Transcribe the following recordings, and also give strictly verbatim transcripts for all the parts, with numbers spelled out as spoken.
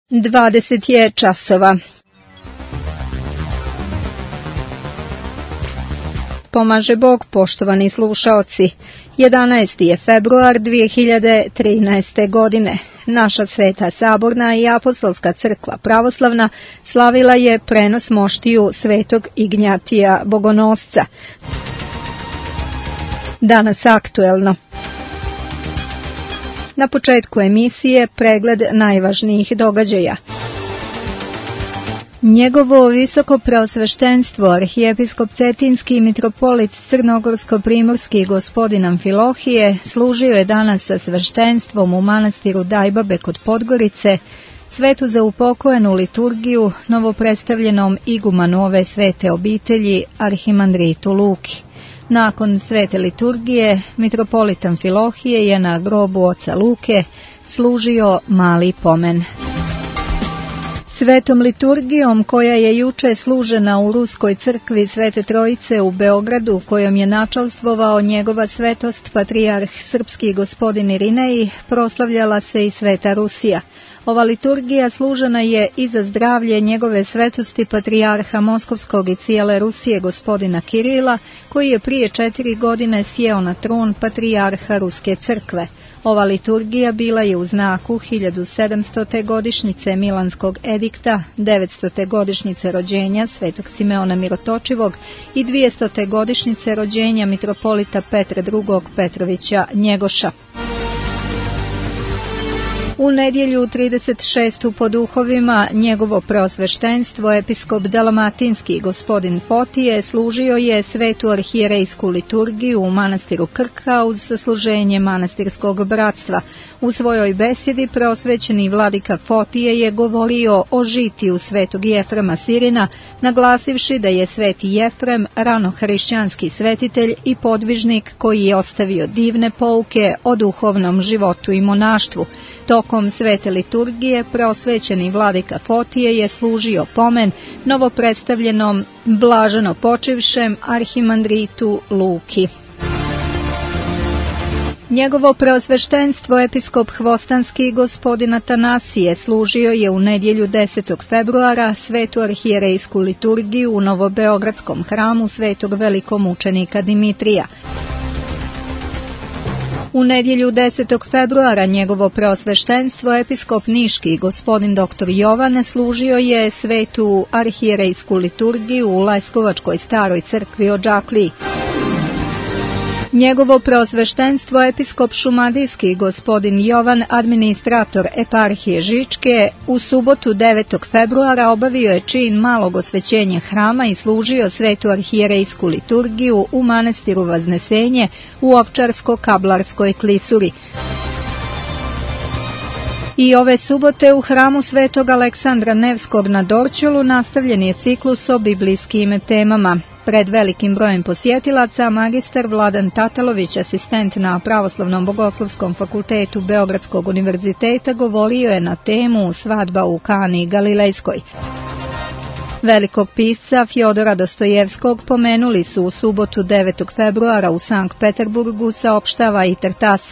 dvadeset je časova. Pomaže Bog, poštovani slušaoci. jedanaesti je februar dvije hiljade trinaeste. godine. Naša Sveta Saborna i Apostolska crkva pravoslavna slavila je prenos moštiju svetog Ignjatija Bogonosca. Danas aktuelno. Na početku emisije pregled najvažnijih događaja. Njegovo visoko preosveštenstvo, arhijepiskop Cetinski mitropolit Crnogorsko-primorski gospodin Amfilohije, služio je danas sa sveštenstvom u manastiru Dajbabe kod Podgorice, svetu za upokojenu liturgiju novopredstavljenom igumanu ove svete obitelji, arhimandritu Luki. Nakon svete liturgije, mitropolit Amfilohije je na grobu oca Luke služio mali pomen. Svetom liturgijom koja je juče služena u Ruskoj crkvi Svete Trojice u Beogradu, kojom je načalstvovao njegova svetost patrijarh srpski gospodin Irinej, proslavljala se i Sveta Rusija. Ova liturgija služena je i za zdravlje njegove svetosti patrijarha Moskovskog i cijele Rusije gospodina Kirila, koji je prije četiri godine sjeo na tron patrijarha Ruske crkve. Ova liturgija bila je u znaku hiljadu sedamstote godišnjice Milanskog edikta, devetstote godišnjice rođenja svetog Simeona Mirotočivog i dvijestote godišnjice rođenja mitropolita Petra drugog Petrovića Njegoša. U nedjelju trideset šestu po duhovima njegovo preosveštenstvo episkop Dalmatinski gospodin Fotije služio je svetu arhijerejsku liturgiju u manastiru Krka uz sasluženje manastirskog bratstva. U svojoj besjedi preosvećeni vladika Fotije je govorio o žitiju svetog Jefrema Sirina, naglasivši da je sveti Jefrem rano hrišćanski svetitelj i podvižnik koji je ostavio divne pouke o duhovnom životu i monaštvu. Tokom svete liturgije preosvećeni vladika Fotije je služio pomen novopredstavljenom blaženo počivšem arhimandritu Luki. Njegovo preosveštenstvo episkop Hvostanski gospodin Atanasije služio je u nedjelju desetog februara svetu arhijerejsku liturgiju u Novobeogradskom hramu svetog velikomučenika Dimitrija. U nedjelju desetog februara njegovo preosveštenstvo episkop Niški gospodin doktor Jovan služio je svetu arhijerejsku liturgiju u Leskovačkoj staroj crkvi Odžakliji. Njegovo preosveštenstvo episkop Šumadijski gospodin Jovan, administrator eparhije Žičke, u subotu devetog februara obavio je čin malog osvećenja hrama i služio svetu arhijerejsku liturgiju u manastiru Vaznesenje u Ovčarsko-Kablarskoj klisuri. I ove subote u hramu svetog Aleksandra Nevskog na Dorćolu nastavljen je ciklus o biblijskim temama. Pred velikim brojem posjetilaca, magistar Vladan Tatalović, asistent na Pravoslavnom bogoslovskom fakultetu Beogradskog univerziteta, govorio je na temu Svadba u Kani Galilejskoj. Velikog pisca Fjodora Dostojevskog pomenuli su u subotu devetog februara u Sankt Peterburgu, saopštava i Tartas.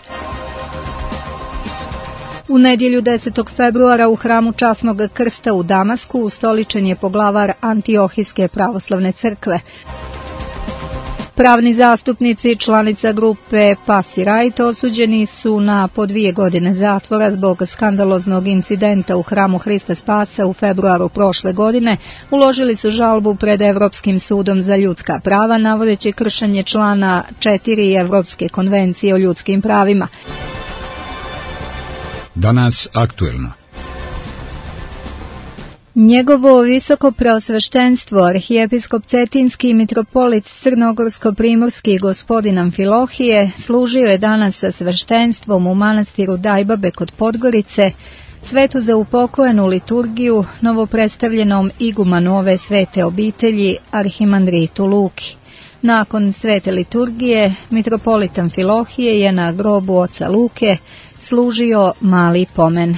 U nedjelju desetog februara u hramu Časnog krsta u Damasku ustoličen je poglavar Antiohijske pravoslavne crkve. Pravni zastupnici članica grupe Pasi Rajt osuđeni su na po dvije godine zatvora zbog skandaloznog incidenta u hramu Hrista Spasa u februaru prošle godine. Uložili su žalbu pred Evropskim sudom za ljudska prava navodeći kršenje člana četiri Evropske konvencije o ljudskim pravima. Danas aktuelno. Njegovo visoko preosveštenstvo, arhijepiskop Cetinski mitropolit Crnogorsko-primorski gospodin Amfilohije, služio je danas sa sveštenstvom u manastiru Dajbabe kod Podgorice, svetu za upokojenu liturgiju novopredstavljenom igumanu ove svete obitelji, arhimandritu Luki. Nakon svete liturgije, mitropolit Amfilohije je na grobu oca Luke služio mali pomen.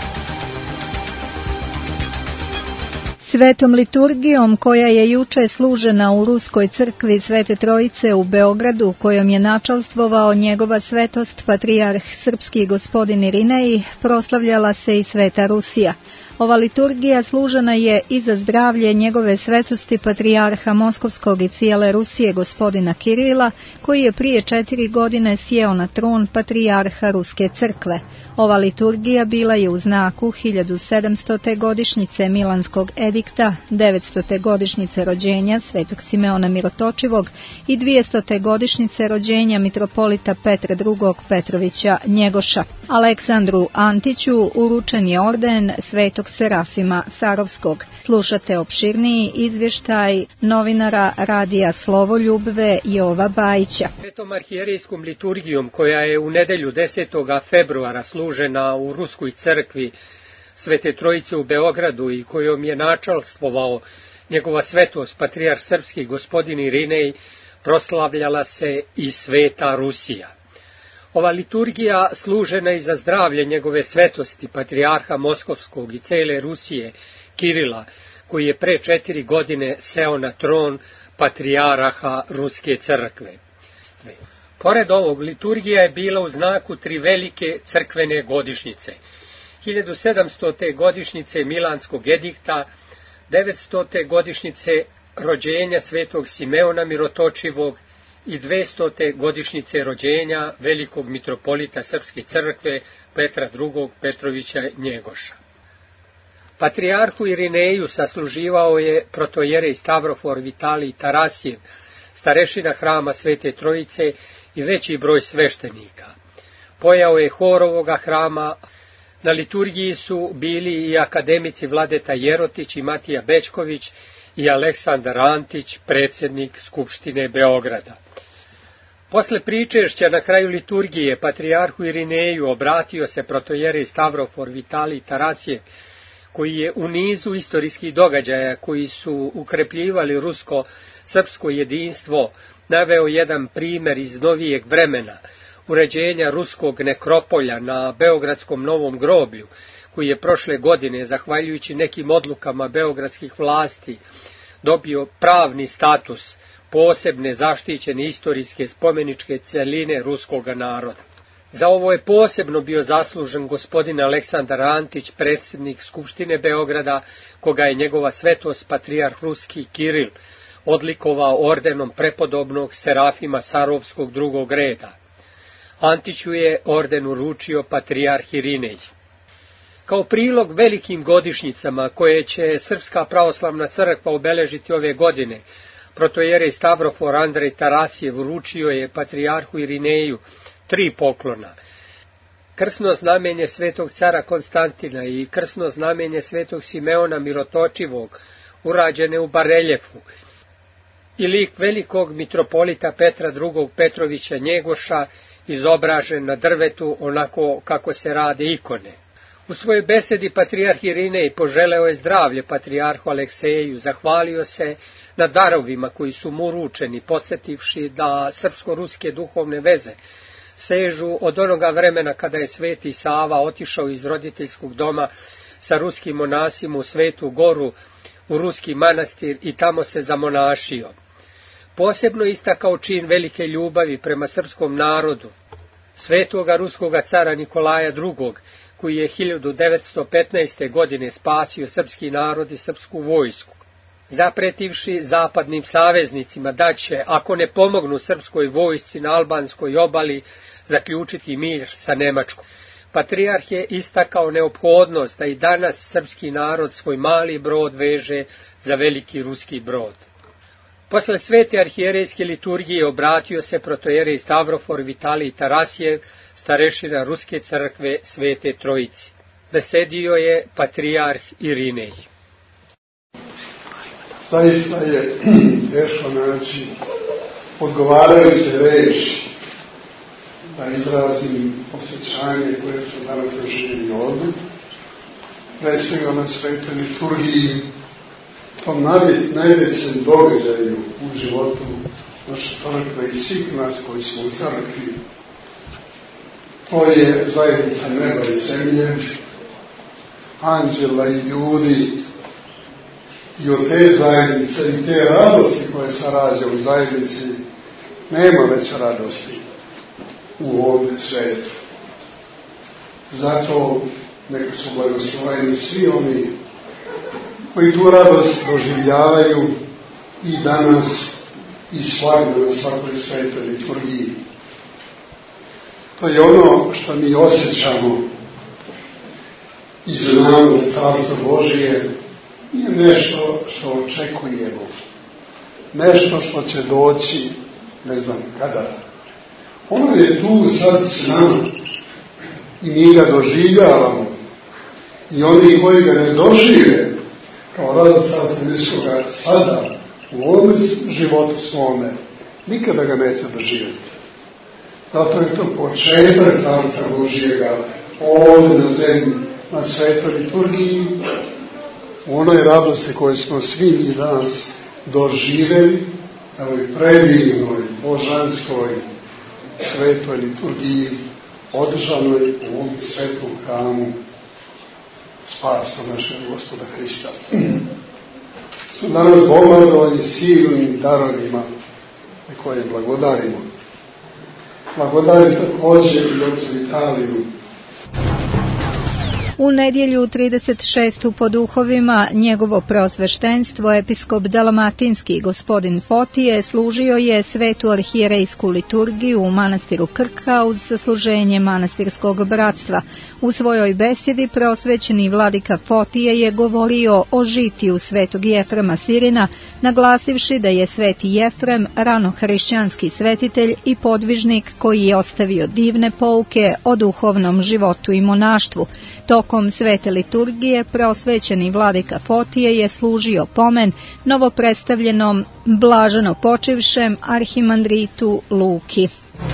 Svetom liturgijom koja je juče služena u Ruskoj crkvi Svete Trojice u Beogradu, kojom je načalstvovao njegova svetost patrijarh srpski gospodin Irinej, proslavljala se i Sveta Rusija. Ova liturgija služena je i za zdravlje njegove svetosti patrijarha Moskovskog i cijele Rusije gospodina Kirila, koji je prije četiri godine sjeo na tron patrijarha Ruske crkve. Ova liturgija bila je u znaku hiljadu sedamstote godišnjice Milanskog edikta, devetstote godišnjice rođenja svetog Simeona Mirotočivog i dvijestote godišnjice rođenja mitropolita Petra drugog Petrovića Njegoša. Aleksandru Antiću uručen je orden svetog Serafima Sarovskog. Slušate opširniji izvještaj novinara radija Slovoljubve Jova Bajića. Svetom arhijerejskom liturgijom koja je u nedelju desetog februara služena u Ruskoj crkvi Svete Trojice u Beogradu i kojom je načalstvovao njegova svetost patrijarh srpski gospodin Irinej, proslavljala se i Sveta Rusija. Ova liturgija služena i za zdravlje njegove svetosti patrijarha Moskovskog i cele Rusije Kirila, koji je pre četiri godine seo na tron patrijarha Ruske crkve. Pored ovog, liturgija je bila u znaku tri velike crkvene godišnjice. hiljadu sedamstote godišnjice Milanskog edikta, devetstote godišnjice rođenja svetog Simeona Mirotočivog i dvestote godišnjice rođenja velikog mitropolita Srpske crkve Petra drugog Petrovića Njegoša. Patrijarhu Irineju sasluživao je protojerej Stavrofor Vitalij Tarasijev, starešina hrama Svete Trojice i veći broj sveštenika. Pojao je hor ovoga hrama. Na liturgiji su bili i akademici Vladeta Jerotić i Matija Bečković i Aleksandar Antić, predsjednik Skupštine Beograda. Posle pričešća na kraju liturgije patrijarhu Irineju obratio se protojerej Stavrofor Vitalij Tarasijev, koji je u nizu istorijskih događaja koji su ukrepljivali rusko-srpsko jedinstvo naveo jedan primjer iz novijeg vremena, uređenja ruskog nekropolja na Beogradskom Novom groblju, koji je prošle godine, zahvaljujući nekim odlukama beogradskih vlasti, dobio pravni status posebne zaštićene istorijske spomeničke cjeline ruskog naroda. Za ovo je posebno bio zaslužen gospodin Aleksandar Antić, predsjednik Skupštine Beograda, koga je njegova svetost patrijarh Ruski Kiril odlikovao ordenom prepodobnog Serafima Sarovskog drugog reda. Antiću je orden uručio patrijarh Irinej. Kao prilog velikim godišnjicama koje će Srpska pravoslavna crkva obeležiti ove godine, protojerej Stavrofor Andrej Tarasijev uručio je patrijarhu Irineju tri poklona: krsno znamenje svetog cara Konstantina i krsno znamenje svetog Simeona Mirotočivog, urađene u bareljefu, i lik velikog mitropolita Petra drugog Petrovića Njegoša, izobražen na drvetu onako kako se rade ikone. U svojoj besedi patrijarh Irinej poželeo je zdravlje patrijarhu Alekseju, zahvalio se na darovima koji su mu uručeni, podsjetivši da srpsko-ruske duhovne veze sežu od onoga vremena kada je Sveti Sava otišao iz roditeljskog doma sa ruskim monasima u Svetu Goru, u ruski manastir, i tamo se zamonašio. Posebno istakao čin velike ljubavi prema srpskom narodu svetoga ruskoga cara Nikolaja drugog, koji je hiljadu devetsto petnaeste. godine spasio srpski narod i srpsku vojsku, zapretivši zapadnim saveznicima da će, ako ne pomognu srpskoj vojsci na albanskoj obali, zaključiti mir sa Nemačkom. Patrijarh je istakao neophodnost da i danas srpski narod svoj mali brod veže za veliki ruski brod. Posle svete arhijerejske liturgije obratio se protojerej Stavrofor Vitalij Tarasijev, starešina Ruske crkve Svete Trojice. Besedio je patrijarh Irinej. Zaista je teško naći odgovarajuće reči da izrazim osjećanje koje su danas doživjeli ovdje, pre svega na svetoj liturgiji, tom najvećem događaju u životu naše crkve i svih nas koji smo u crkvi. To je zajednica neba i zemlje, anđela i ljudi, i od te zajednice i te radosti koje se rađa u zajednici nema veće radosti u ovom svetu. Zato neka su blagosloveni svi oni koji tu radost doživljavaju i danas i svakdje na svakoj svetoj liturgiji. To je ono što mi osjećamo i znamo da Carstvo Božije nije nešto što očekujemo, nešto što će doći ne znam kada. Ono je tu sad s nama i mi ga doživljavamo i oni koji ga ne dožive kao radost Carstva Nebeskoga sada u ovom životu svome nikada ga neće doživjeti. Zato je to početak Carstva Božjega ovdje na zemlji, na svetoj liturgiji, u onoj radosti koju smo svi mi danas doživjeli, na ovoj predivnoj, božanskoj, svetoj liturgiji, održanoj u ovom svetom hramu spasa našeg Gospoda Hrista. Smo danas bombardovani silnim darovima na koje blagodarimo. Blagodarim također i ocu Vitaliju. U nedjelju trideset šestu po duhovima njegovo prosveštenstvo episkop dalmatinski gospodin Fotije služio je svetu arhijerejsku liturgiju u manastiru Krka uz sasluženje manastirskog bratstva. U svojoj besedi prosvećeni vladika Fotije je govorio o žitiju svetog Jefrema Sirina, naglasivši da je sveti Jefrem ranohrišćanski svetitelj i podvižnik koji je ostavio divne pouke o duhovnom životu i monaštvu. Tokom svete liturgije prosvećeni vladika Fotije je služio pomen novopredstavljenom blaženo počivšem arhimandritu Luki.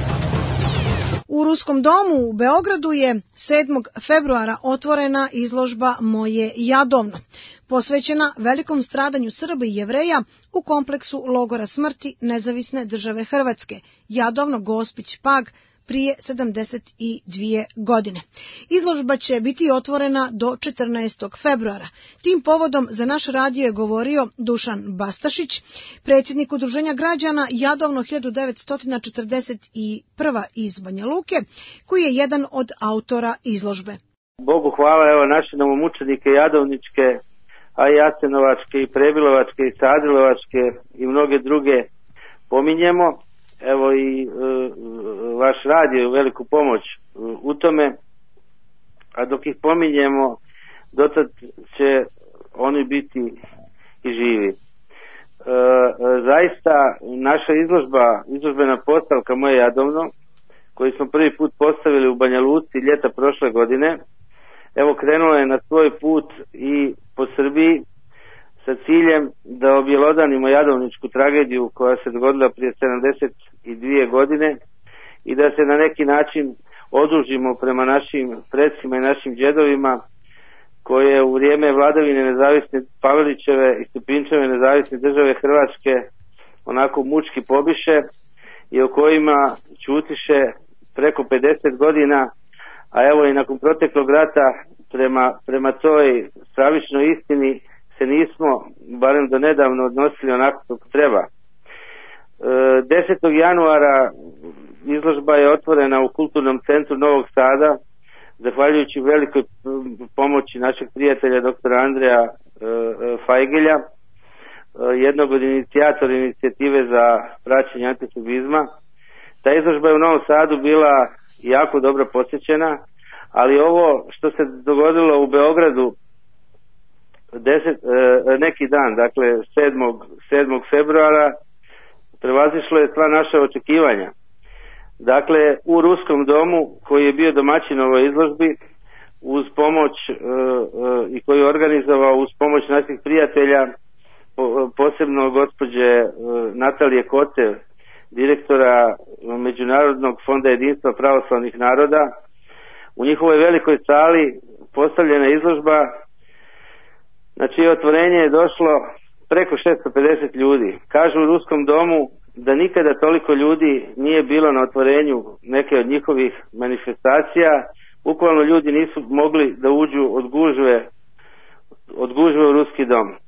U Ruskom domu u Beogradu je sedmog februara otvorena izložba Moje Jadovno, posvećena velikom stradanju Srba i Jevreja u kompleksu logora smrti Nezavisne države Hrvatske, Jadovno, Gospić, Pag, prije sedamdeset dvije godine. Izložba će biti otvorena do četrnaestog februara. Tim povodom za naš radio je govorio Dušan Bastašić, predsjednik Udruženja građana Jadovno hiljadu devetsto četrdeset prva iz Banja Luke, koji je jedan od autora izložbe. Bogu hvala, evo naše novomučenike Jadovničke, a i Jasenovačke i Prebilovačke i Sadilovačke i mnoge druge pominjemo. Evo i e, vaš radio je veliku pomoć u tome, a dok ih pominjemo, dotad će oni biti i živi. E, zaista naša izložba, izložbena postavka Moje Jadovno, koju smo prvi put postavili u Banja Luci ljeta prošle godine, evo krenula je na svoj put i po Srbiji, sa ciljem da objelodanimo jadovničku tragediju koja se dogodila prije sedamdeset dvije godine i da se na neki način odužimo prema našim predsima i našim džedovima koje u vrijeme vladavine nezavisne Pavelićeve i Stupinčeve nezavisne države Hrvatske onako mučki pobiše i o kojima ćutiše preko pedeset godina, a evo i nakon proteklog rata prema, prema toj stravičnoj istini se nismo, barem do nedavno, odnosili onako kako treba. E, desetog januara izložba je otvorena u Kulturnom centru Novog Sada, zahvaljujući velikoj pomoći našeg prijatelja doktora Andreja e, Fajgelja, e, jednog od inicijatora inicijative za praćenje antisobizma. Ta izložba je u Novom Sadu bila jako dobro posjećena, ali ovo što se dogodilo u Beogradu Deset, e, neki dan, dakle sedmog februara, prevazišlo je sva naša očekivanja. Dakle, u Ruskom domu, koji je bio domaćin ovoj izložbi, uz pomoć e, e, i koji je organizovao uz pomoć naših prijatelja, po, posebno gospođe e, Natalije Kotev, direktora Međunarodnog fonda jedinstva pravoslavnih naroda, u njihovoj velikoj sali postavljena izložba na čije otvorenje je došlo preko šesto pedeset ljudi. Kažu u Ruskom domu da nikada toliko ljudi nije bilo na otvorenju neke od njihovih manifestacija. Bukvalno ljudi nisu mogli da uđu od gužve, od gužve u Ruski dom. E,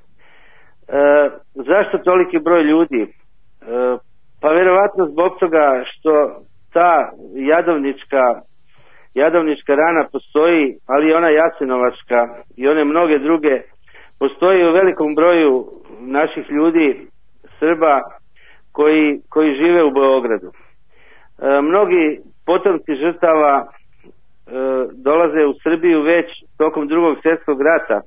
zašto toliki broj ljudi? E, pa vjerovatno zbog toga što ta jadovnička Jadovnička rana postoji, ali i ona Jasenovačka i one mnoge druge postoji u velikom broju naših ljudi, Srba, koji, koji žive u Beogradu. E, mnogi potomci žrtava e, dolaze u Srbiju već tokom drugog svjetskog rata, e,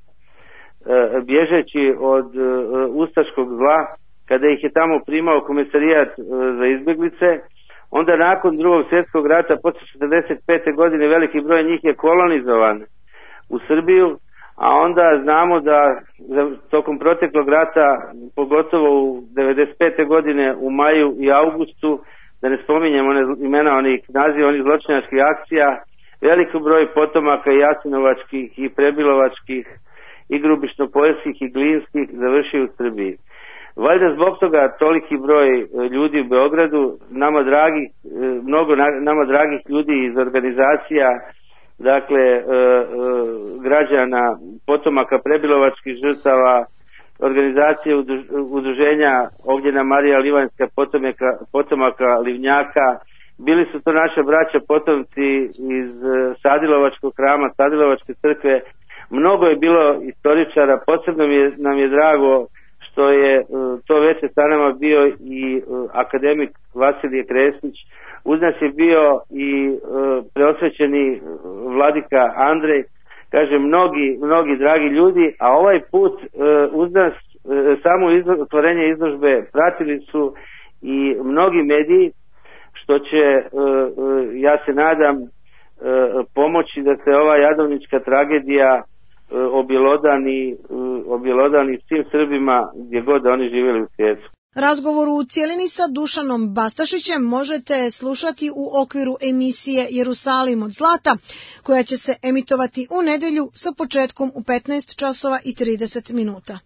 bježeći od e, ustaškog zla, kada ih je tamo primao Komesarijat e, za izbjeglice. Onda nakon drugog svjetskog rata, posle četrdeset pete godine, veliki broj njih je kolonizovan u Srbiju, a onda znamo da tokom proteklog rata, pogotovo u devedeset pete godine u maju i avgustu, da ne spominjemo one imena onih naziva, onih zločinačkih akcija, veliki broj potomaka i jasenovačkih i prebilovačkih i grubišno-poljskih i glinskih završio u Srbiji. Valjda zbog toga toliki broj ljudi u Beogradu, nama dragih, mnogo nama dragih ljudi iz organizacija, dakle e, e, građana, potomaka prebilovačkih žrtava, organizacije udruženja Ognjena Marija Livanjska, potomaka, potomaka Livnjaka, bili su to naše braća potomci iz Sadilovačkog hrama, Sadilovačke crkve. Mnogo je bilo istoričara, posebno mi je, nam je drago što je to veče sa nama bio i akademik Vasilije Kresnić. Uz nas je bio i preosvećeni vladika Andrej. Kaže, mnogi, mnogi dragi ljudi, a ovaj put uz nas samo izlo, otvorenje izložbe pratili su i mnogi mediji, što će, ja se nadam, pomoći da se ova jadovnička tragedija objelodani, objelodani svim Srbima gdje god da oni živjeli u svijetu. Razgovor u cijelini sa Dušanom Bastašićem možete slušati u okviru emisije Jerusalim od zlata, koja će se emitovati u nedjelju sa početkom u petnaest časova i trideset minuta.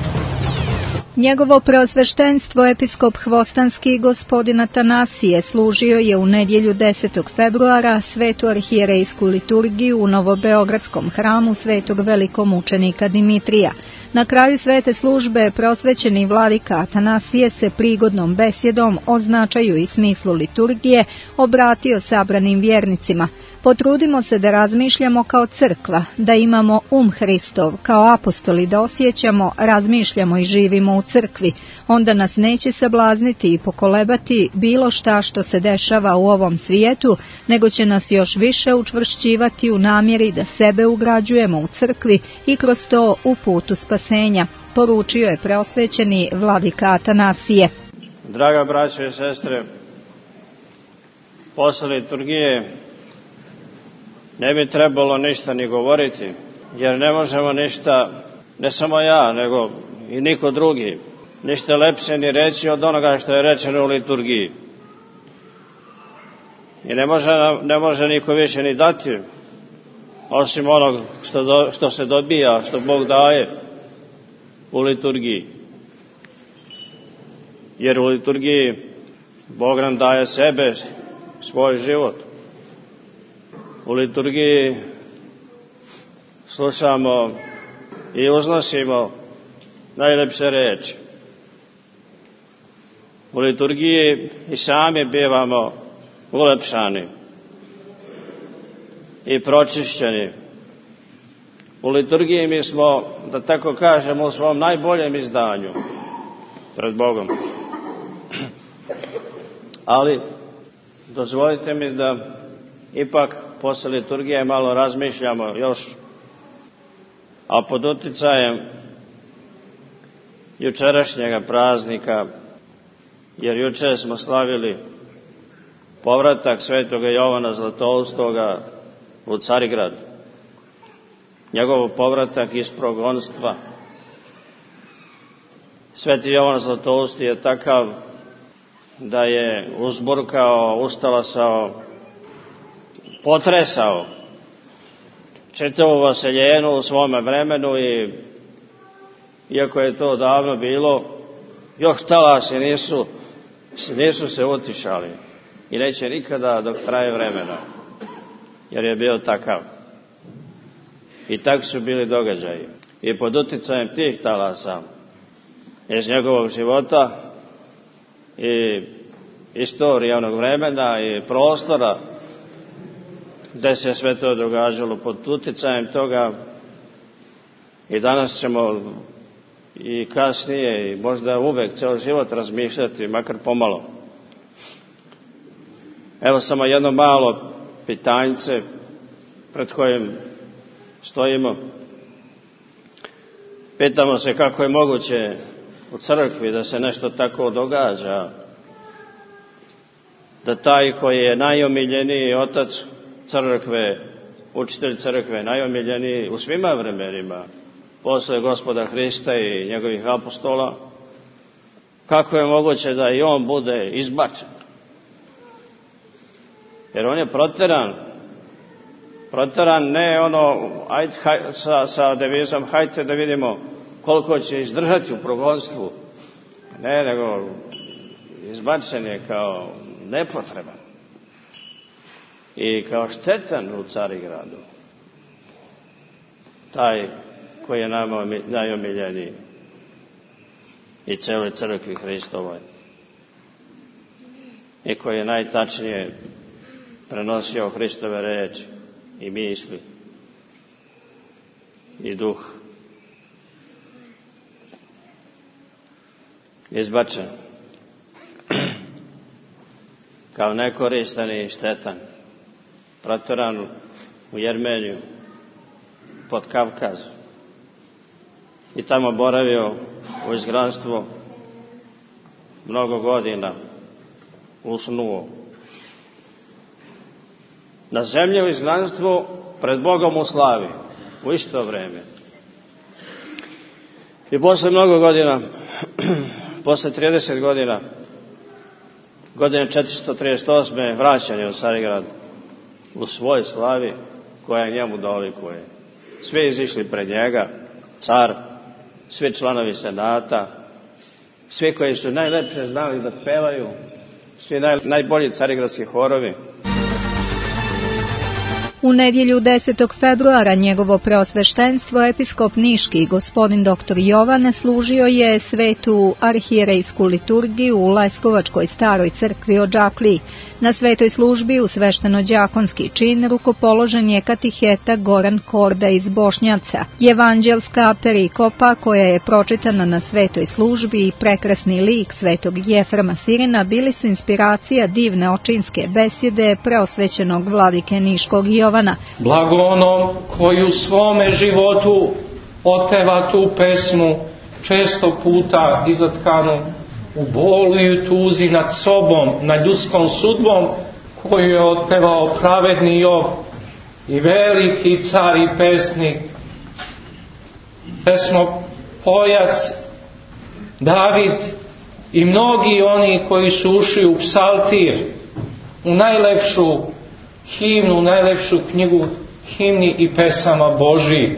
Njegovo preosveštenstvo episkop Hvostanski gospodin Atanasije služio je u nedjelju desetog februara svetu arhijerejsku liturgiju u Novobeogradskom hramu svetog velikomučenika Dimitrija. Na kraju svete službe prosvećeni vladika Atanasije se prigodnom besjedom o značaju i smislu liturgije obratio sabranim vjernicima. Potrudimo se da razmišljamo kao crkva, da imamo um Hristov, kao apostoli da osjećamo, razmišljamo i živimo u crkvi. Onda nas neće sablazniti i pokolebati bilo šta što se dešava u ovom svijetu, nego će nas još više učvršćivati u namjeri da sebe ugrađujemo u crkvi i kroz to u putu spasenja, poručio je preosvećeni vladika Atanasije. Draga braćo i sestre, posle liturgije ne bi trebalo ništa ni govoriti, jer ne možemo ništa, ne samo ja, nego i niko drugi, ništa lepše ni reći od onoga što je rečeno u liturgiji. I ne može, ne može niko više ni dati, osim onog što, do, što se dobija, što Bog daje u liturgiji. Jer u liturgiji Bog nam daje sebe, svoj život. U liturgiji slušamo i uznosimo najlepše reči. U liturgiji i sami bivamo ulepšani i pročišćeni. U liturgiji mi smo, da tako kažemo, u svom najboljem izdanju pred Bogom. Ali dozvolite mi da ipak posle liturgije malo razmišljamo još, a pod uticajem jučerašnjega praznika, jer juče smo slavili povratak svetoga Jovana Zlatoustoga u Carigrad, njegov povratak iz progonstva. Sveti Jovan Zlatousti je takav da je uzburkao, ustalasao, potresao čitavu vaseljenu u svome vremenu i iako je to davno bilo, još talasi nisu, nisu se utišali i neće nikada dok traje vremena, jer je bio takav. I tak su bili događaji. I pod uticajem tih talasa iz njegovog života i istorije onog vremena i prostora gde se sve to događalo pod utjecajem toga. I danas ćemo i kasnije i možda uvek ceo život razmišljati, makar pomalo. Evo samo jedno malo pitanjce pred kojim stojimo. Pitamo se kako je moguće u crkvi da se nešto tako događa, da taj koji je najomiljeniji otac crkve, učitelj crkve, najomiljeniji u svima vremenima, posle Gospoda Hrista i njegovih apostola, kako je moguće da i on bude izbačen? Jer on je proteran, proteran ne ono, ajde, haj, sa, sa devizom, hajte da vidimo koliko će izdržati u progonstvu. Ne, nego izbačen je kao nepotreban i kao štetan u Carigradu. Taj koji je nama najomiljeniji i celoj crkvi Hristovoj i koji je najtačnije prenosio Hristove reči i misli i duh. Izbačen kao nekoristan i štetan, proteran u Jermeniju, pod Kavkaz, i tamo boravio u izgnanstvu mnogo godina, usnuo. Na zemlji u izgnanstvu, pred Bogom u slavi, u isto vreme. I posle mnogo godina, posle trideset godina, godine četiristo trideset osme vraćanje u Carigrad u svoj slavi koja njemu dolikuje. Svi izišli pred njega, car, svi članovi senata, svi koji su najlepše znali da pevaju, svi naj, najbolji carigradski horovi. U nedjelju desetog februara njegovo preosveštenstvo episkop Niški, gospodin doktor Jovan, služio je svetu arhijerejsku liturgiju u Leskovačkoj staroj crkvi Odžakliji. Na svetoj službi u svešteno-đakonski čin rukopoložen je katiheta Goran Korda iz Bošnjaca. Evanđelska perikopa koja je pročitana na svetoj službi i prekrasni lik svetog Jefrema Sirina bili su inspiracija divne očinske besjede preosvećenog vladike Niškog Jovana. Blago onom koji u svome životu otpeva tu pesmu, često puta izlatkanu u bolu i u tuzi nad sobom, nad ljudskom sudbom, koju je otpevao pravedni Jov i veliki car i pesnik, pesmopojac David i mnogi oni koji su ušli u psaltir, u najlepšu himnu, u najlepšu knjigu himni i pesama Božji.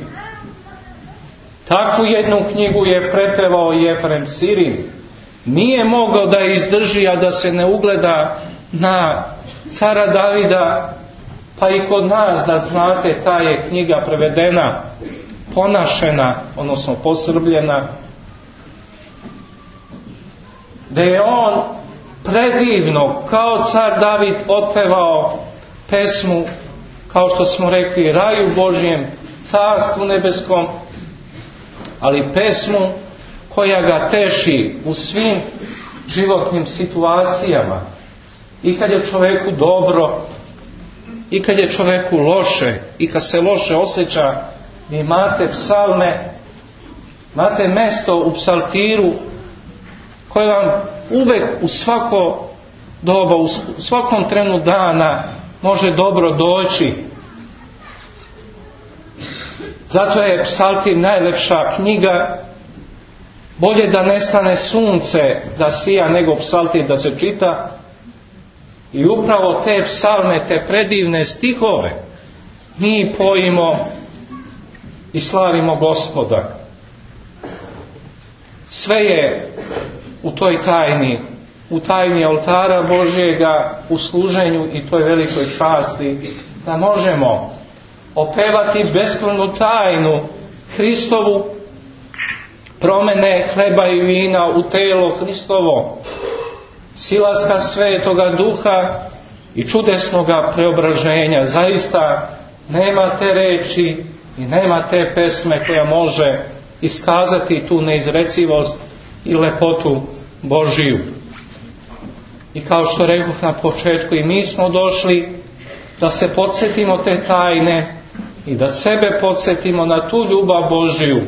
Takvu jednu knjigu je prepevao Jefrem Sirin. Nije mogao da izdrži, a da se ne ugleda na cara Davida, pa i kod nas, da znate, ta je knjiga prevedena, ponašena, odnosno posrbljena, da je on predivno, kao car David, otpevao pesmu, kao što smo rekli, raju Božjem, carstvu nebeskom, ali pesmu koja ga teši u svim životnim situacijama. I kad je čoveku dobro, i kad je čoveku loše, i kad se loše osjeća, vi imate psalme, imate mesto u psaltiru koje vam uvek u svako doba, u svakom trenu dana može dobro doći. Zato je psaltir najlepša knjiga. Bolje da nestane sunce da sija nego psaltir da se čita. I upravo te psalme, te predivne stihove mi pojimo i slavimo Gospoda. Sve je u toj tajni, u tajni oltara Božjega, u služenju i toj velikoj časti, da možemo opevati beskrajnu tajnu Hristovu, promene hleba i vina u telo Hristovo, silaska Svetoga Duha i čudesnoga preobraženja. Zaista nema te reči i nema te pesme koja može iskazati tu neizrecivost i lepotu Božiju. I kao što rekoh na početku, i mi smo došli da se podsjetimo te tajne i da sebe podsjetimo na tu ljubav Božiju.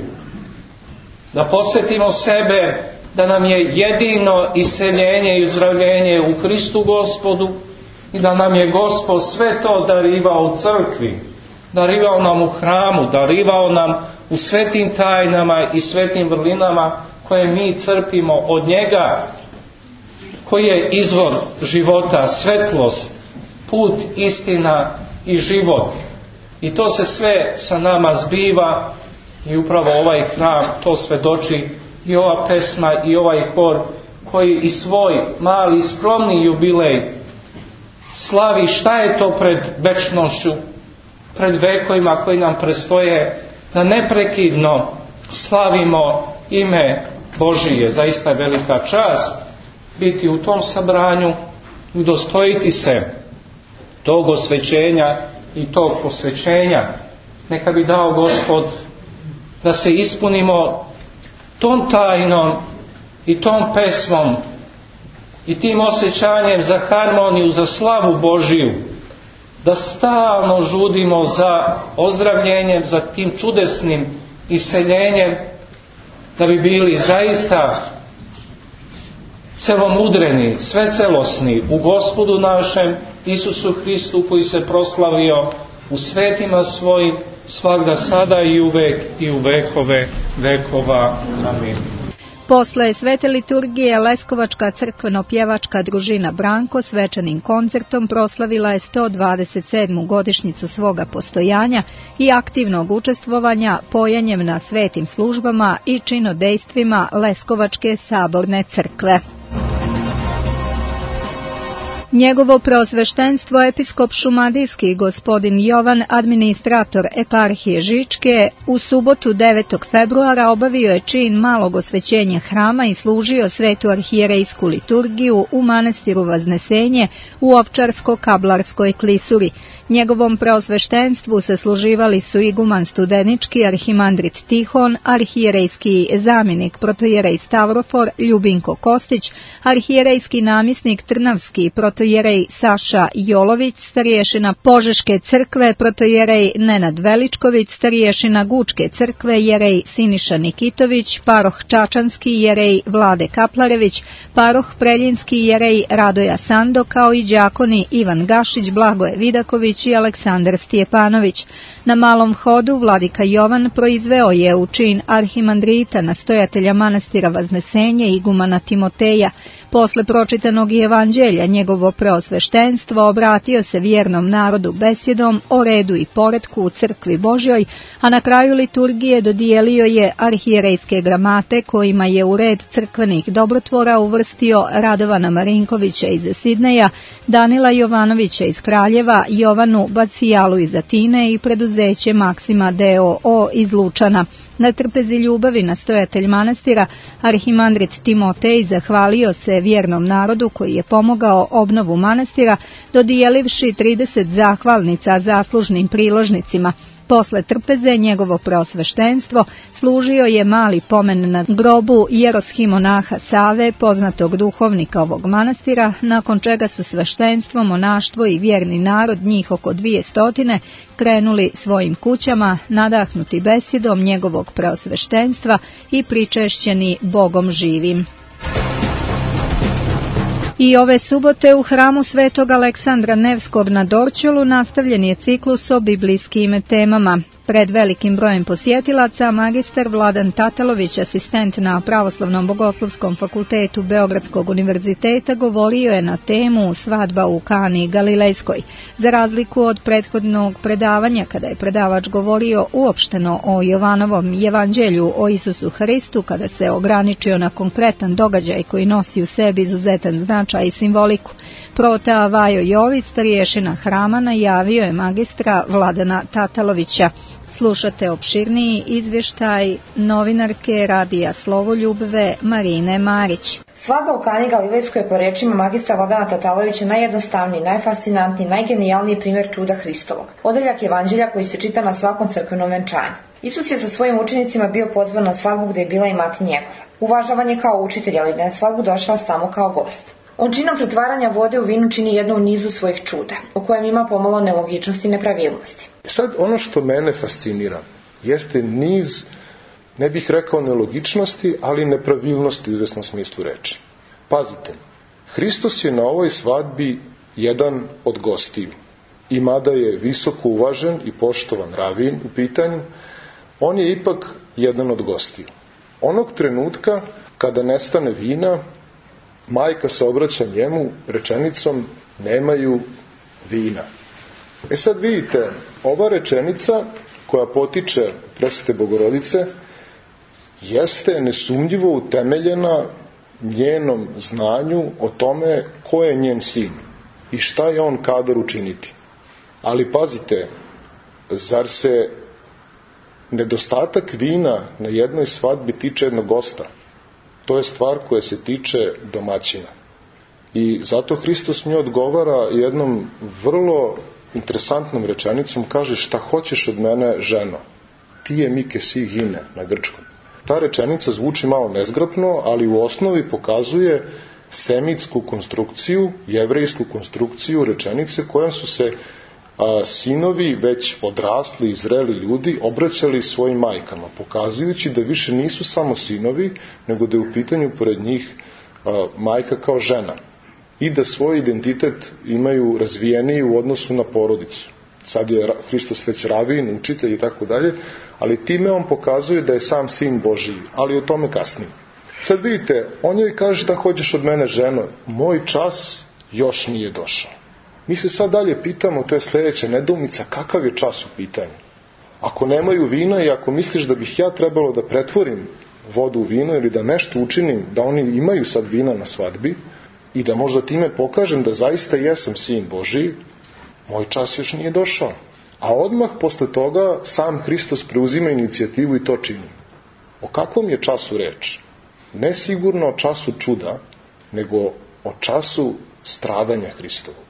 Da podsjetimo sebe da nam je jedino iseljenje i uzdravljenje u Hristu Gospodu i da nam je Gospod sve to darivao u crkvi, darivao nam u hramu, darivao nam u svetim tajnama i svetim vrlinama koje mi crpimo od njega, koji je izvor života, svetlost, put, istina i život. I to se sve sa nama zbiva i upravo ovaj hram to svedoči, i ova pesma i ovaj hor koji i svoj mali skromni jubilej slavi šta je to pred večnošću, pred vekovima koji nam prestoje, da neprekidno slavimo ime Božije. Zaista je velika čast biti u tom sabranju i udostojiti se tog osvećenja i tog posvećenja. Neka bi dao Gospod da se ispunimo tom tajnom i tom pesmom i tim osjećanjem za harmoniju, za slavu Božiju, da stalno žudimo za ozdravljenjem, za tim čudesnim iseljenjem, da bi bili zaista celomudreni, svecelosni u Gospodu našem Isusu Hristu, koji se proslavio u svetima svojim svagda, sada i uvek i u vekove vekova. Amin. Posle svete liturgije Leskovačka crkveno-pjevačka družina Branko svečanim koncertom proslavila je sto dvadeset sedmu godišnjicu svoga postojanja i aktivnog učestvovanja pojanjem na svetim službama i činodejstvima Leskovačke saborne crkve. Njegovo preosveštenstvo episkop šumadijski gospodin Jovan, administrator eparhije Žičke, u subotu devetog februara obavio je čin malog osvećenja hrama i služio svetu arhijerejsku liturgiju u manastiru Vaznesenje u Ovčarsko-Kablarskoj klisuri. Njegovom preosveštenstvu se služivali su iguman Studenički, arhimandrit Tihon, arhijerejski zamjenik protojerej Stavrofor Ljubinko Kostić, arhijerejski namjesnik Trnavski protojerej Saša Jolović, stariješina Požeške crkve protojerej Nenad Veličković, stariješina Gučke crkve jerej Siniša Nikitović, paroh Čačanski jerej Vlade Kaplarević, paroh Preljinski jerej Radoja Sando, kao i đakoni Ivan Gašić, Blagoje Vidaković i Aleksandar Stjepanović. Na malom hodu vladika Jovan proizveo je u čin arhimandrita, nastojatelja manastira Vaznesenje i igumana Timoteja. Posle pročitanog evanđelja njegovo preosveštenstvo obratio se vjernom narodu besjedom o redu i poretku u crkvi Božjoj, a na kraju liturgije dodijelio je arhijerejske gramate kojima je u red crkvenih dobrotvora uvrstio Radovana Marinkovića iz Sidneja, Danila Jovanovića iz Kraljeva, Jovanu Bacijalu iz Atine i preduzeće Maksima D O O iz Lučana. Na trpezi ljubavi nastojatelj manastira, arhimandrit Timotej, zahvalio se vjernom narodu koji je pomogao obnovu manastira, dodijelivši trideset zahvalnica zaslužnim priložnicima. Posle trpeze njegovo preosveštenstvo služio je mali pomen na grobu jeroshimonaha Save, poznatog duhovnika ovog manastira, nakon čega su sveštenstvo, monaštvo i vjerni narod, njih oko dvije stotine, krenuli svojim kućama, nadahnuti besjedom njegovog preosveštenstva i pričešćeni Bogom živim. I ove subote u hramu Svetog Aleksandra Nevskog na Dorćolu nastavljen je ciklus o biblijskim temama. Pred velikim brojem posjetilaca magistar Vladan Tatalović, asistent na Pravoslavnom bogoslovskom fakultetu Beogradskog univerziteta, govorio je na temu Svadba u Kani Galilejskoj. Za razliku od prethodnog predavanja, kada je predavač govorio uopšteno o Jovanovom evanđelju o Isusu Hristu, kada se ograničio na konkretan događaj koji nosi u sebi izuzetan značaj i simboliku, prota Vajo Jović, stariješina hrama, najavio je magistra Vladana Tatalovića. Slušate opširniji izvještaj novinarke Radija Slovoljubve Marine Marić. Svadba u Kani Galilejskoj je po rečima magistra Vladana Tatalovića najjednostavniji, najfascinantniji, najgenijalniji primjer čuda Hristovog. Odeljak evanđelja koji se čita na svakom crkvenom venčanju. Isus je sa svojim učenicima bio pozvan na svadbu gdje je bila i mati njegova. Uvažavan je kao učitelj, ali na svadbu došao samo kao gost. On činom pretvaranja vode u vinu čini jedno u nizu svojih čuda, u kojem ima pomalo nelogičnosti i nepravilnosti. Sad ono što mene fascinira jeste niz, ne bih rekao nelogičnosti, ali nepravilnosti u izvesnom smislu reči. Pazite, Hristos je na ovoj svadbi jedan od gostiju. I mada je visoko uvažen i poštovan ravin u pitanju, on je ipak jedan od gostiju. Onog trenutka kada nestane vina, majka se obraća njemu rečenicom nemaju vina. E sad vidite, ova rečenica koja potiče presvete Bogorodice jeste nesumnjivo utemeljena njenom znanju o tome ko je njen sin i šta je on kadar učiniti. Ali pazite, zar se nedostatak vina na jednoj svadbi tiče jednog gosta? To je stvar koja se tiče domaćina. I zato Hristos mi odgovara jednom vrlo interesantnom rečenicom, kaže šta hoćeš od mene, ženo? Ti je mike si gine na grčkom. Ta rečenica zvuči malo nezgrapno, ali u osnovi pokazuje semitsku konstrukciju, jevrejsku konstrukciju rečenice kojom su se a, sinovi već odrasli i zreli ljudi obraćali svojim majkama, pokazujući da više nisu samo sinovi, nego da je u pitanju pored njih a, majka kao žena i da svoj identitet imaju razvijeniji u odnosu na porodicu. Sad je Hristos već ravin, učitelj i tako dalje, ali time on pokazuje da je sam sin Božiji, ali o tome kasnije. Sad vidite, on joj kaže da hoćeš od mene, ženo, moj čas još nije došao. Mi se sad dalje pitamo, to je sljedeća nedoumica, kakav je čas u pitanju? Ako nemaju vina i ako misliš da bih ja trebalo da pretvorim vodu u vino ili da nešto učinim, da oni imaju sad vina na svadbi i da možda time pokažem da zaista jesam sin Božiji, moj čas još nije došao. A odmah posle toga sam Hristos preuzima inicijativu i to čini. O kakvom je času reč? Ne sigurno o času čuda, nego o času stradanja Hristovog.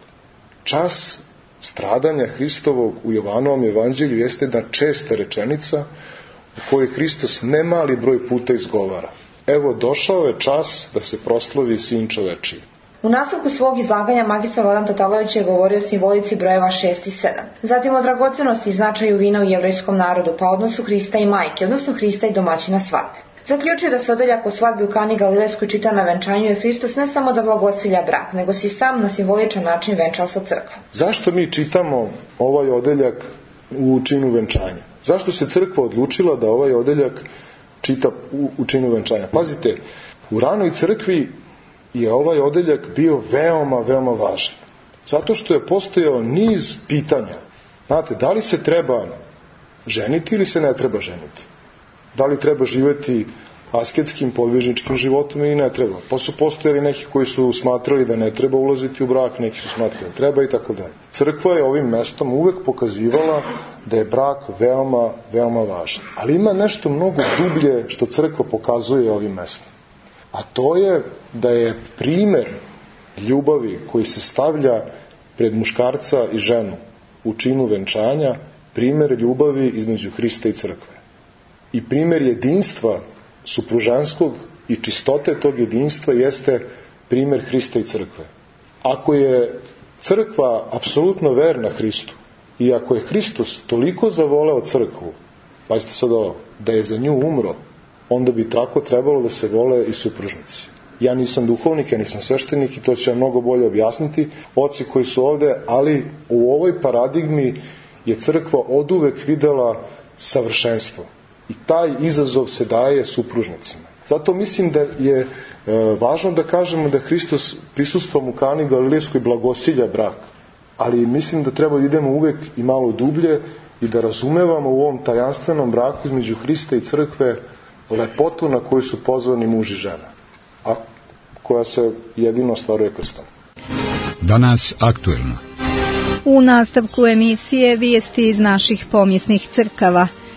Čas stradanja Hristovog u Jovanovom evanđelju jeste jedna česta rečenica u kojoj Hristos ne mali broj puta izgovara. Evo, došao je čas da se proslavi sin čovečiji. U nastavku svog izlaganja magistar Vladan Tatalović je govorio o simbolici brojeva šest i sedam. Zatim o dragocenosti i značaju vina u jevrejskom narodu, pa odnosu Hrista i majke, odnosno Hrista i domaćina svadbe. Zaključuje da se odeljak o svadbi u Kani Galilejskoj čita na venčanju jer Hristos ne samo da blagosilja brak, nego si sam na simboličan način venčao sa crkvom. Zašto mi čitamo ovaj odeljak u činu venčanja? Zašto se crkva odlučila da ovaj odeljak čita u, u činu venčanja? Pazite, u ranoj crkvi je ovaj odeljak bio veoma, veoma važan. Zato što je postojao niz pitanja. Znate, da li se treba ženiti ili se ne treba ženiti? Da li treba živjeti asketskim, podvižničkim životom ili ne treba? Pa su postojali neki koji su smatrali da ne treba ulaziti u brak, neki su smatrali da treba i tako dalje. Crkva je ovim mestom uvek pokazivala da je brak veoma, veoma važan. Ali ima nešto mnogo dublje što crkva pokazuje ovim mestom. A to je da je primer ljubavi koji se stavlja pred muškarca i ženu u činu venčanja, primer ljubavi između Hrista i crkve. I primer jedinstva supružanskog i čistote tog jedinstva jeste primer Hrista i crkve. Ako je crkva apsolutno verna Hristu i ako je Hristos toliko zavoleo crkvu, pazite sad ovo, da je za nju umro, onda bi tako trebalo da se vole i supružnici. Ja nisam duhovnik, ja nisam sveštenik i to će mnogo bolje objasniti oci koji su ovde, ali u ovoj paradigmi je crkva oduvek videla savršenstvo. I taj izazov se daje supružnicima. Zato mislim da je e, važno da kažemo da Hristos prisustvom u Kani Galilejskoj blagosilja brak. Ali mislim da treba da idemo uvek i malo dublje i da razumevamo u ovom tajanstvenom braku između Hrista i crkve lepotu na koju su pozvani muž i žena, a koja se jedino ostvaruje krstom. Danas aktuelno. U nastavku emisije vijesti iz naših pomjesnih crkava.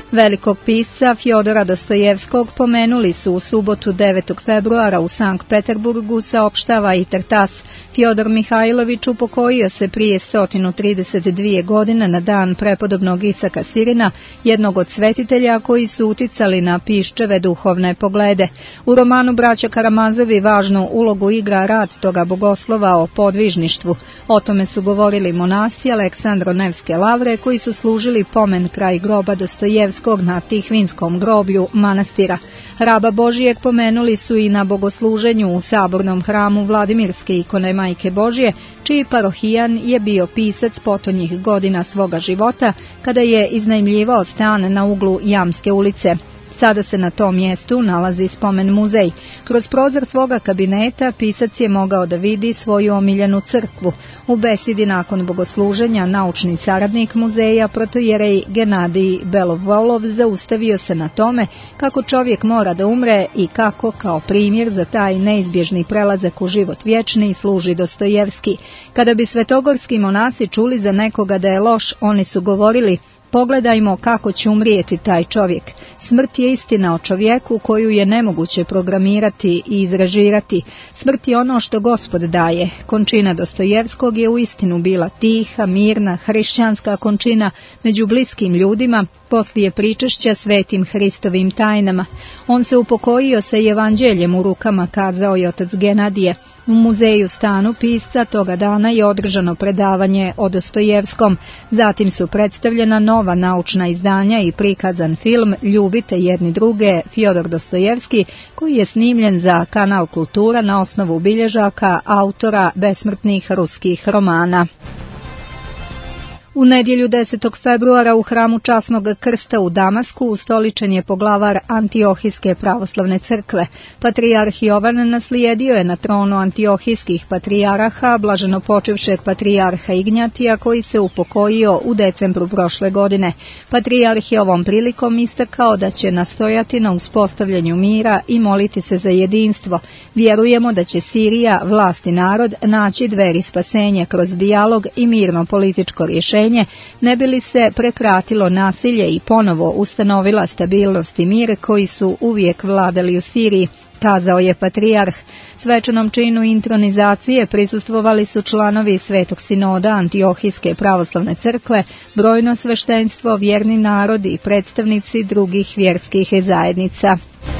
Velikog pisca Fjodora Dostojevskog pomenuli su u subotu devetog februara u Sankt Peterburgu, saopštava i Tartas. Fjodor Mihajlović upokojio se prije sto trideset dvije godine na dan prepodobnog Isaka Sirina, jednog od svetitelja koji su uticali na Piščeve duhovne poglede. U romanu Braća Karamazovi važnu ulogu igra rad toga bogoslova o podvižništvu. O tome su govorili monasi Aleksandro-Nevske lavre koji su služili pomen kraj groba Dostojevskog na Tihvinskom groblju manastira. Raba Božijeg pomenuli su i na bogosluženju u sabornom hramu Vladimirske ikone Majke Božje, čiji parohijan je bio pisac potonjih godina svoga života kada je iznajmljivao stan na uglu Jamske ulice. Sada se na tom mjestu nalazi spomen muzej. Kroz prozor svoga kabineta pisac je mogao da vidi svoju omiljenu crkvu. U besedi nakon bogosluženja naučni saradnik muzeja protojerej Genadij Belovolov zaustavio se na tome kako čovjek mora da umre i kako kao primjer za taj neizbježni prelazak u život vječni služi Dostojevski. Kada bi svetogorski monasi čuli za nekoga da je loš, oni su govorili: pogledajmo kako će umrijeti taj čovjek. Smrt je istina o čovjeku koju je nemoguće programirati i izrežirati. Smrt je ono što Gospod daje. Končina Dostojevskog je uistinu bila tiha, mirna, hrišćanska končina među bliskim ljudima, poslije pričešća svetim Hristovim tajnama. On se upokojio sa evanđeljem u rukama, kazao je otac Genadije. U muzeju stanu pisca toga dana je održano predavanje o Dostojevskom. Zatim su predstavljena nova naučna izdanja i prikazan film Ljubite jedni druge Fjodor Dostojevski, koji je snimljen za kanal Kultura na osnovu bilježaka autora besmrtnih ruskih romana. U nedjelju desetog februara u hramu Časnog krsta u Damasku ustoličen je poglavar Antiohijske pravoslavne crkve. Patrijarh Jovan naslijedio je na tronu antiohijskih patrijaraha blaženopočivšeg patrijarha Ignjatija, koji se upokojio u decembru prošle godine. Patrijarh je ovom prilikom istakao da će nastojati na uspostavljanju mira i moliti se za jedinstvo. Vjerujemo da će Sirija, vlast i narod, naći dveri spasenja kroz dijalog i mirno političko rješenje, ne bi li se prekratilo nasilje i ponovo ustanovila stabilnost i mir koji su uvijek vladali u Siriji, kazao je patrijarh. Svečanom činu intronizacije prisustvovali su članovi Svetog sinoda Antiohijske pravoslavne crkve, brojno sveštenstvo, vjerni narod i predstavnici drugih vjerskih zajednica.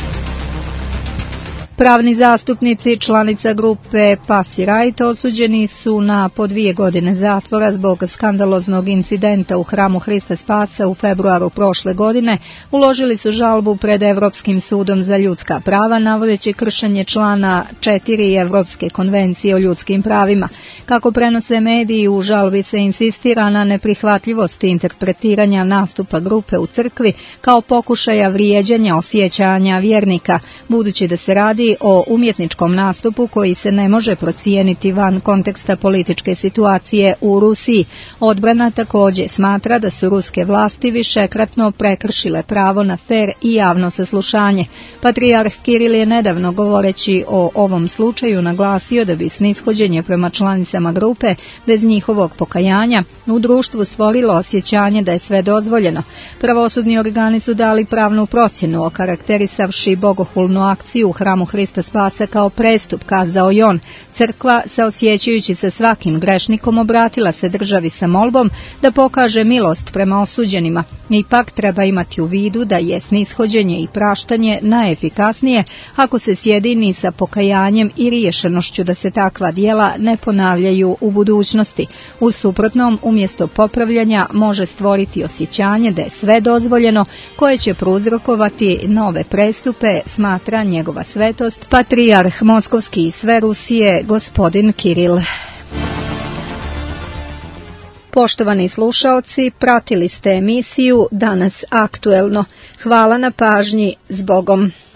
Pravni zastupnici članica grupe Pasi Right osuđeni su na po dvije godine zatvora zbog skandaloznog incidenta u hramu Hrista Spasa u februaru prošle godine. Uložili su žalbu pred Evropskim sudom za ljudska prava, navodeći kršenje člana četiri Evropske konvencije o ljudskim pravima. Kako prenose mediji, u žalbi se insistira na neprihvatljivosti interpretiranja nastupa grupe u crkvi kao pokušaja vrijeđanja osjećanja vjernika, budući da se radi o umjetničkom nastupu koji se ne može procijeniti van konteksta političke situacije u Rusiji. Odbrana također smatra da su ruske vlasti višekratno prekršile pravo na fer i javno saslušanje. Patrijarh Kiril je nedavno, govoreći o ovom slučaju, naglasio da bi snishođenje prema članicama grupe bez njihovog pokajanja u društvu stvorilo osjećanje da je sve dozvoljeno. Pravosudni organi su dali pravnu procjenu, okarakterisavši bogohulnu akciju u hramu Hrista Spasa kao prestup, kazao je on. Crkva, saosjećajući se svakim grešnikom, obratila se državi sa molbom da pokaže milost prema osuđenima. Ipak treba imati u vidu da je snishođenje i praštanje najefikasnije ako se sjedini sa pokajanjem i riješenošću da se takva djela ne ponavljaju u budućnosti. U suprotnom, umjesto popravljanja može stvoriti osjećanje da je sve dozvoljeno, koje će prouzrokovati nove prestupe, smatra njegova svetost patrijarh Moskovski i sve Rusije, gospodin Kiril. Poštovani slušaoci, pratili ste emisiju Danas aktuelno. Hvala na pažnji, s Bogom.